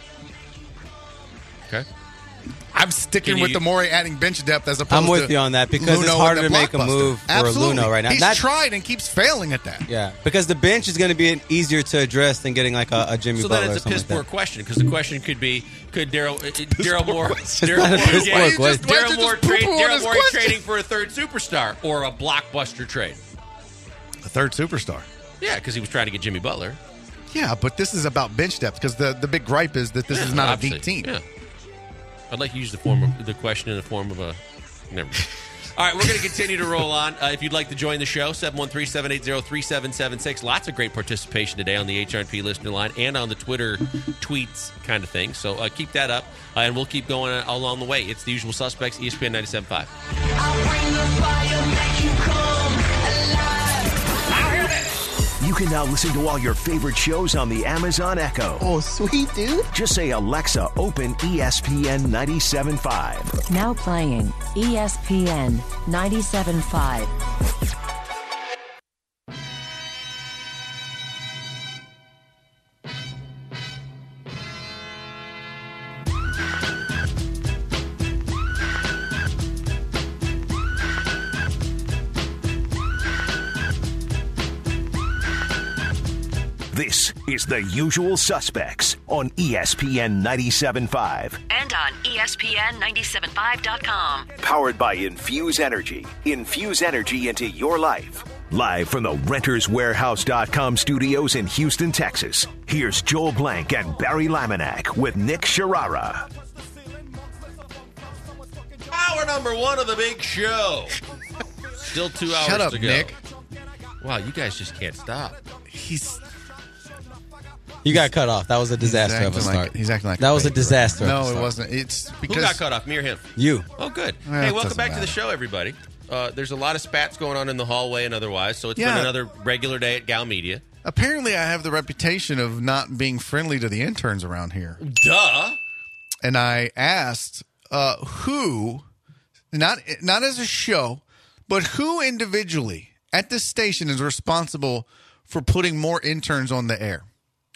Okay.
I'm sticking
Can
with
you-
the Morey adding bench depth as opposed
I'm with
to
you on that because it's
Luno
harder
and
to
the
make a
blockbuster.
move for
Absolutely.
Luno right now.
He's
Not-
tried and keeps failing at that.
Yeah, because the bench is going to be easier to address than getting like a, a Jimmy
So
Butler
then
or
it's a
something
piss
like that.
poor question because the question could be: Could Daryl uh, Daryl Moore Daryl
not a
Moore,
piss
yeah,
poor
you
question.
just- Daryl
Why'd you
Moore
just
trade
poo-poo on
Daryl
his
Moore
question?
trading for a third superstar or a blockbuster trade?
A third superstar.
Yeah, because he was trying to get Jimmy Butler.
Yeah, but this is about bench depth because the, the big gripe is that this
Yeah,
is not
obviously.
a deep team.
Yeah. I'd like to use the form of the question in the form of a. Never mind. All right, we're going to continue to roll on. Uh, if you'd like to join the show, seven one three, seven eight zero, three seven seven six. Lots of great participation today on the H R P listener line and on the Twitter tweets kind of thing. So uh, keep that up, uh, and we'll keep going uh, along the way. It's the usual suspects, E S P N ninety-seven point five.
You can now listen to all your favorite shows on the Amazon Echo.
Oh, sweet, dude.
Just say, Alexa, open E S P N ninety-seven point five.
Now playing E S P N ninety-seven point five.
This is The Usual Suspects on E S P N ninety-seven point five.
And on E S P N ninety-seven point five dot com.
Powered by Infuse Energy. Infuse energy into your life. Live from the Renters Warehouse dot com studios in Houston, Texas. Here's Joel Blank and Barry Laminack with Nick Sharara.
Hour number one of the big show. Still two hours
Shut up,
to go.
Nick.
Wow, you guys just can't stop.
He's
You got cut off. That was a disaster
he's
of a
acting
start.
like, he's acting like
that was a
baby, right?
disaster. of a
No, it
start.
wasn't. It's
Who
because
got cut off, me or him?
You.
Oh, good.
Well,
hey,
it
welcome
doesn't
back to the
matter.
show, everybody. Uh, there's a lot of spats going on in the hallway and otherwise, so it's
Yeah.
been another regular day at Gal Media.
apparently I have the reputation of not being friendly to the interns around here.
Duh.
And I asked uh, who, not not as a show, but who individually at this station is responsible for putting more interns on the air.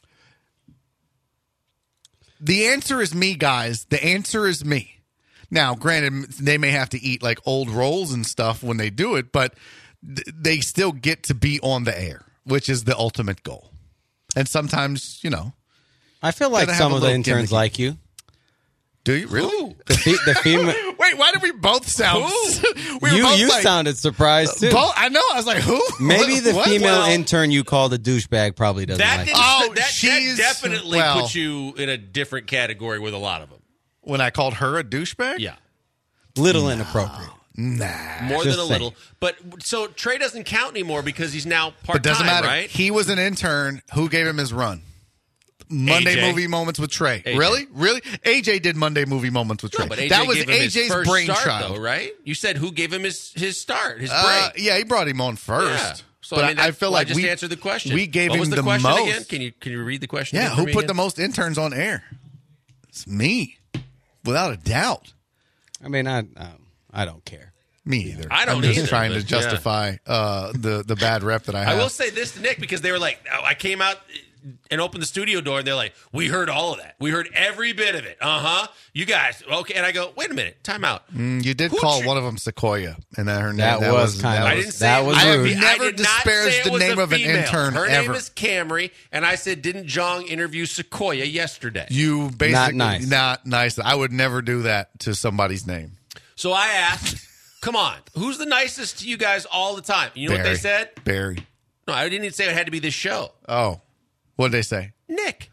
The answer is me, guys. The answer is me. Now, granted, they may have to eat like old rolls and stuff when they do it, but th- they still get to be on the air, which is the ultimate goal. And sometimes, you know,
I feel like
Gotta have
some
a
of the
little
interns
gimmicky.
like you.
do you really?
Ooh.
The, fe- the female.
Wait, why did we both sound? we were
you
both
you
like,
sounded surprised too.
Both, I know. I was like, who?
Maybe
What-
the
what?
female
Well,
intern you called a douchebag probably doesn't
That,
like
didn't,
you.
Oh,
that, that
she's-
definitely
well-
puts you in a different category with a lot of them.
when I called her a douchebag?
Yeah.
Little inappropriate.
Nah.
More
Just
than a
saying.
little. But so Trey doesn't count anymore because he's now part-time,
But doesn't matter.
right?
He was an intern. Who gave him his run? Monday
A J.
Movie Moments with Trey.
A J.
Really? Really? A J did Monday Movie Moments with Trey.
No, but A J
that was
gave him his
A J's
first
brainchild.
start, though, right? You said who gave him his, his start, his break.
Uh, yeah, he brought him on first.
Yeah. So
but
I, mean,
I
that-
feel
well,
like
I just
we
answered the question.
We gave
what
him
was the,
the
question
most.
again? Can you can you read the question?
Yeah,
again for
who
me
put
again?
the most interns on air? It's me, without a doubt.
I mean, I um, I don't care.
Me either.
I don't
I'm just
either,
trying to
but,
justify uh, the the bad rep that I have.
I will say this to Nick because they were like, oh, I came out and open the studio door, and they're like, "We heard all of that. We heard every bit of it. Uh huh. You guys, okay?" And I go, "Wait a minute, time out.
Mm, you did
Who
call
tr-
one of them Sequoia, and that her name
That
that
was
was
kind
that
of-
I
was-
didn't say
that
it
was
I have
rude.
never
I did not
disparaged
say it
the
was
name
a
of an
female.
intern
Her name
ever.
is Camry, and I said, "Didn't Jong interview Sequoia yesterday?"
You basically
nice.
Not nice. I would never do that to somebody's name.
So I asked, "Come on, who's the nicest to you guys all the time?" You know what
Barry.
they said?
Barry.
No, I didn't even say it had to be this show.
Oh, what did they say?
Nick.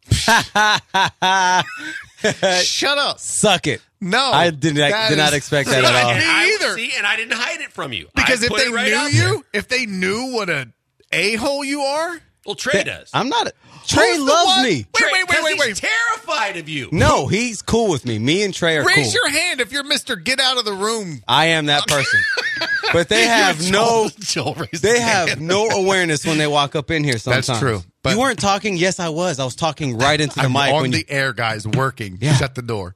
Shut up.
Suck it.
No,
I did not,
that
did not
is-
expect that at all.
And
Me
I,
either.
See, and I didn't hide it from you.
Because
I
if
put
they
it right
knew
out
you,
there.
if they knew what a a hole you are,
Well, Trey does.
I'm not. A, Trey
Who's the
loves
one-
me.
Wait,
Trey,
wait, wait,
'cause
wait,
he's
wait.
terrified of you.
No, he's cool with me. Me and Trey are
Raise
cool.
your hand if you're Mister Get Out of the Room.
I am that person. But they have no.
Joel, Joel raised
They
his
have
hand.
no awareness when they walk up in here. Sometimes
true, but-
you weren't talking. Yes, I was. I was talking right into the
I'm
mic
on
when
the
you,
air, guys, working.
Yeah.
Shut the door.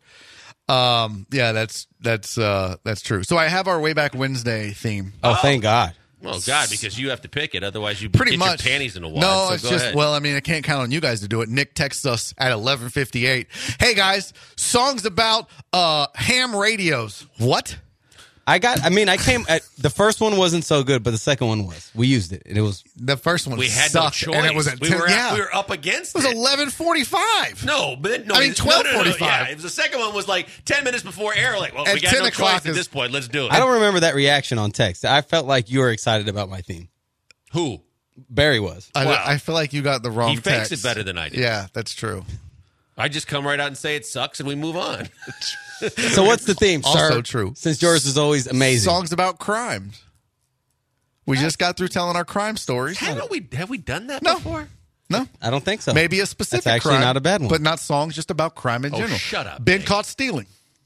Um, yeah, that's that's uh, that's true. So I have our Way Back Wednesday theme.
Oh, thank God.
Well, God, because you have to pick it. Otherwise, you
Pretty
get
much.
your panties in a wad.
No,
so
it's
go
just
ahead.
well, I mean, I can't count on you guys to do it. Nick texts us at eleven fifty-eight. Hey guys, songs about uh ham radios. What?
I got. I mean, I came. At, the first one wasn't so good, but the second one was. We used it, and it was.
The first one
we had
sucked,
no choice.
and it was at
we,
ten,
were
yeah.
at, we were up against
It was
it.
eleven forty-five.
No, but no,
I mean,
no, no, no,
twelve forty-five.
Yeah, it was the second one was like ten minutes before air. Like, well,
At
we got
ten
no
o'clock
choice at
is-
this point. Let's do it.
I don't remember that reaction on text. I felt like you were excited about my theme.
Who?
Barry was.
I,
Wow.
I feel like you got the wrong.
He fakes
text.
it better than I did.
Yeah, that's true.
I just come right out and say it sucks, and we move on.
So what's the theme, sir?
Also true.
Since yours is always amazing.
Songs about crimes. We just got through telling our crime stories.
Haven't we? Have we done that
No.
before?
No,
I don't think so.
maybe a specific
That's actually
crime,
not a bad one.
but not songs just about crime in
Oh,
general.
shut up,
Been
Dave.
caught stealing.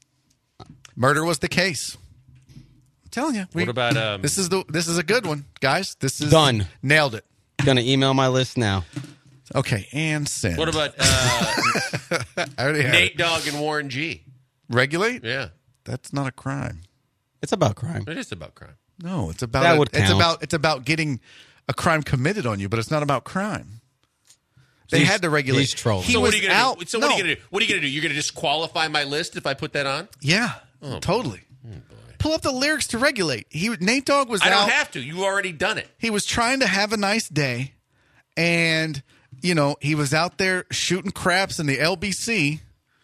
Murder was the case. I'm telling you. we-
What about um?
this? Is the this is a good one, guys. This is
Done.
Nailed it.
Gonna email my list now.
Okay, and send.
What about uh,
I already have
Nate
it.
Dogg and Warren G?
Regulate?
Yeah,
That's not a crime.
It's about crime.
it is about crime.
No, it's about
That
a-
would
it's
count.
about it's about getting a crime committed on you, but it's not about crime. They
He's-
had to regulate.
he's trolling.
He
so
was
what are you gonna
out.
do? So
no.
what are you gonna do? What are you gonna do? You're gonna disqualify my list if I put that on?
Yeah,
Oh,
totally. Pull up the lyrics to regulate. He Nate Dogg was
I
out.
don't have to. You've already done it.
He was trying to have a nice day, and you know he was out there shooting craps in the L B C.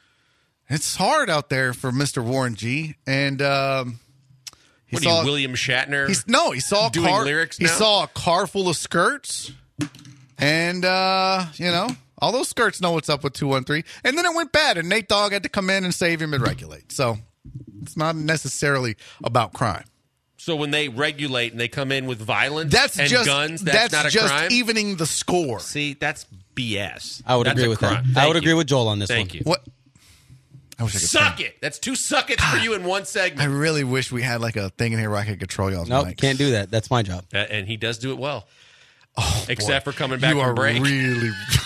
It's hard out there for Mister Warren G. And um, he
What
saw
are you, William Shatner?
He's, no, he saw a
doing
car.
lyrics
he
now?
saw a car full of skirts, and uh, you know all those skirts know what's up with two one three. And then it went bad, and Nate Dogg had to come in and save him and regulate. So it's not necessarily about crime.
So when they regulate and they come in with violence
That's
and
just
guns, that's, not a
just
crime.
evening the score.
See, that's B S.
I would
That's
agree
a
with
crime.
that. I
Thank
would
you.
agree with Joel on this
Thank
one.
you.
What? I wish I could
Suck
sing.
it. That's two suck it's for you in one
I
segment.
really wish we had like a thing in here where I could control y'all's
Nope,
mics.
can't do that. That's my job.
Uh, and he does do it well.
Oh,
Except
boy.
for coming back
you
from
are
break.
really,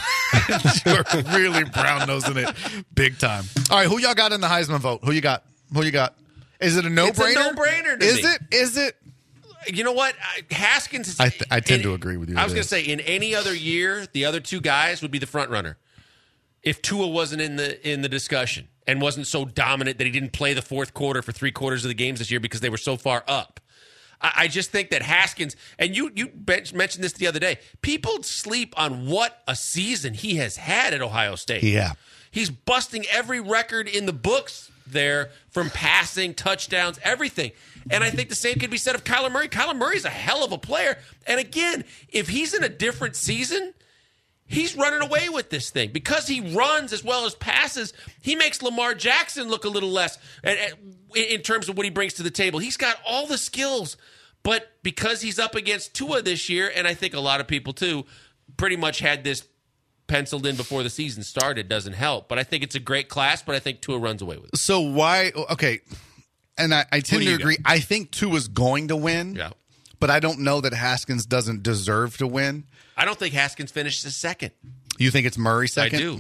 you are really brown nosing it, big time. All right, who y'all got in the Heisman vote? Who you got? Who you got? Is it a no
It's a
brainer?
no-brainer to
Is
me.
it? Is it?
You know what? I- Haskins is.
I th- I tend
in-
to agree with you.
I was
It
going
is.
to say, in any other year, the other two guys would be the front runner. If Tua wasn't in the in the discussion and wasn't so dominant that he didn't play the fourth quarter for three quarters of the games this year because they were so far up. I, I just think that Haskins, and you you bench, mentioned this the other day, people sleep on what a season he has had at Ohio State.
Yeah.
He's busting every record in the books there from passing, touchdowns, everything. And I think the same could be said of Kyler Murray. Kyler Murray's a hell of a player. And again, if he's in a different season, he's running away with this thing. Because he runs as well as passes, he makes Lamar Jackson look a little less and- and in terms of what he brings to the table. He's got all the skills. But because he's up against Tua this year, and I think a lot of people too, pretty much had this penciled in before the season started, doesn't help. But I think it's a great class, but I think Tua runs away with it.
So why? Okay, and I, I tend
do
to
you
agree.
got?
I think Tua's going to win.
Yeah.
But I don't know that Haskins doesn't deserve to win.
I don't think Haskins finishes second.
You think it's Murray second?
I do.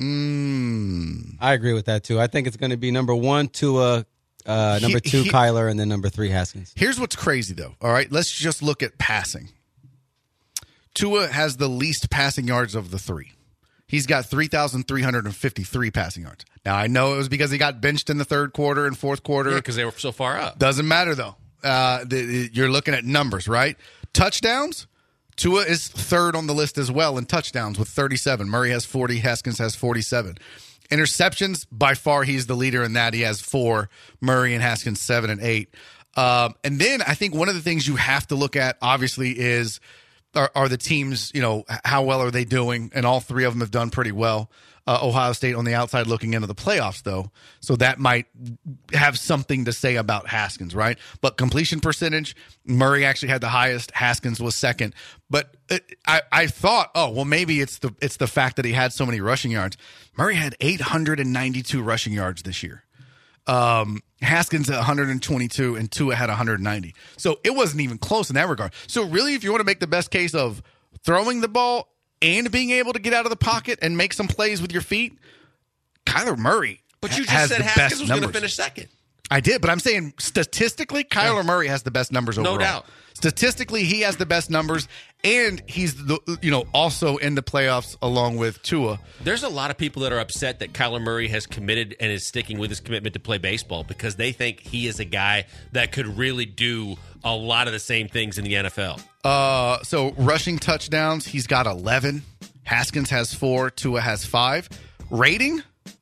Mm.
I agree with that too. I think it's going to be number one Tua, uh, number
He-
two
he-
Kyler, and then number three Haskins.
Here's what's crazy, though. All right, let's just look at passing. Tua has the least passing yards of the three. he's got three thousand three hundred fifty-three passing yards. Now, I know it was because he got benched in the third quarter and fourth quarter.
Yeah, because they were so far up.
Doesn't matter, though. Uh, the, the, you're looking at numbers, right? Touchdowns, Tua is third on the list as well in touchdowns with thirty-seven. Murray has forty. Haskins has forty-seven. Interceptions, by far, he's the leader in that. He has four. Murray and Haskins, seven and eight. Um, and then I think one of the things you have to look at, obviously, is are, are the teams, you know, how well are they doing? And all three of them have done pretty well. Uh, Ohio State on the outside looking into the playoffs, though. So that might have something to say about Haskins, right? But completion percentage, Murray actually had the highest. Haskins was second. But it, I, I thought, oh, well, maybe it's the it's the fact that he had so many rushing yards. Murray had eight hundred ninety-two rushing yards this year. Um, Haskins at one hundred twenty-two, and Tua had one hundred ninety. So it wasn't even close in that regard. So really, if you want to make the best case of throwing the ball and being able to get out of the pocket and make some plays with your feet, Kyler Murray
But you just
has
said
the
Haskins
best
was going to
numbers.
finish second.
I did, but I'm saying statistically, Kyler Murray has the best numbers
No
overall.
doubt.
Statistically, he has the best numbers, and he's the you know also in the playoffs along with Tua.
There's a lot of people that are upset that Kyler Murray has committed and is sticking with his commitment to play baseball because they think he is a guy that could really do a lot of the same things in the N F L.
Uh, so rushing touchdowns, he's got eleven. Haskins has four. Tua has five. Rating,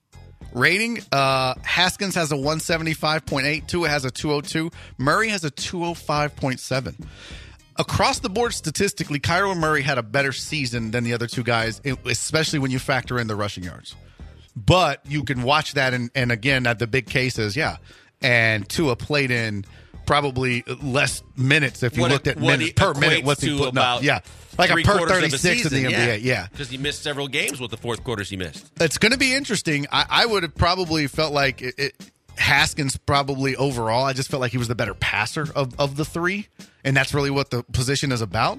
rating. Uh, Haskins has a one seventy-five point eight. Tua has a two oh two. Murray has a two oh five point seven. Across the board, statistically, Kyler Murray had a better season than the other two guys, especially when you factor in the rushing yards. But you can watch that, and, and again, at the big cases, yeah. And Tua played in probably less minutes if you
What
looked
it-
at
what
minutes
it
per minute.
equates
What's he
to
putting
about
up? Yeah, like a
three
per
quarters of a
thirty-six in the
season,
N B A. Yeah,
because he missed several games with the fourth quarters he missed.
it's going to be interesting. I, I would have probably felt like it, it, Haskins probably overall. I just felt like he was the better passer of, of the three, and that's really what the position is about.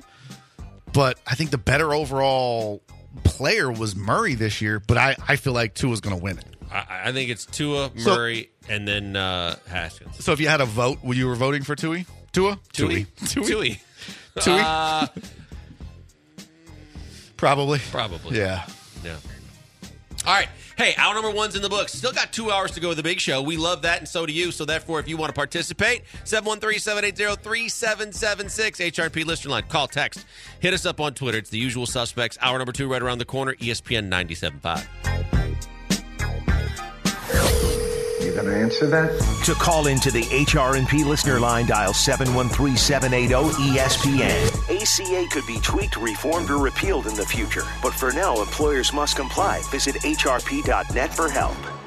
But I think the better overall player was Murray this year, but I, I feel like Tua's going to win it.
I, I think it's Tua,
So-
Murray, and then uh, Haskins.
So if you had a vote, would you were voting for Tui? Tua?
Tui?
Tui?
Tui.
Tui?
Uh,
Probably.
probably.
Yeah.
Yeah. All right. Hey, hour number one's in the books. Still got two hours to go with the big show. We love that, and so do you. So therefore, if you want to participate, seven one three, seven eight zero, three seven seven six, H R P listener line. Call, text. Hit us up on Twitter. It's the usual suspects. Hour number two right around the corner, E S P N ninety-seven point five.
You gonna answer that?
To call into the H R and P listener line, dial seven one three, seven eight zero, E S P N. A C A could be tweaked, reformed, or repealed in the future. But for now, employers must comply. Visit H R P dot net for help.